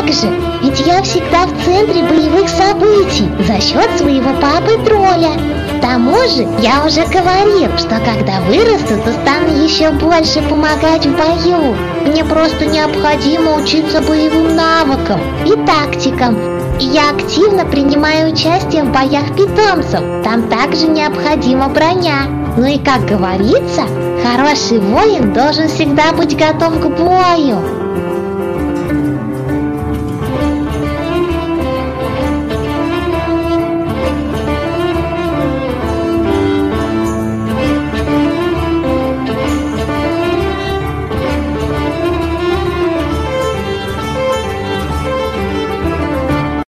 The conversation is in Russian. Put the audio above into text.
же, ведь я всегда в центре боевых событий за счет своего папы Тролля. К тому же, я уже говорил, что когда вырасту, то стану еще больше помогать в бою. Мне просто необходимо учиться боевым навыкам и тактикам. И я активно принимаю участие в боях питомцев. Там также необходима броня. Ну и как говорится, хороший воин должен всегда быть готов к бою.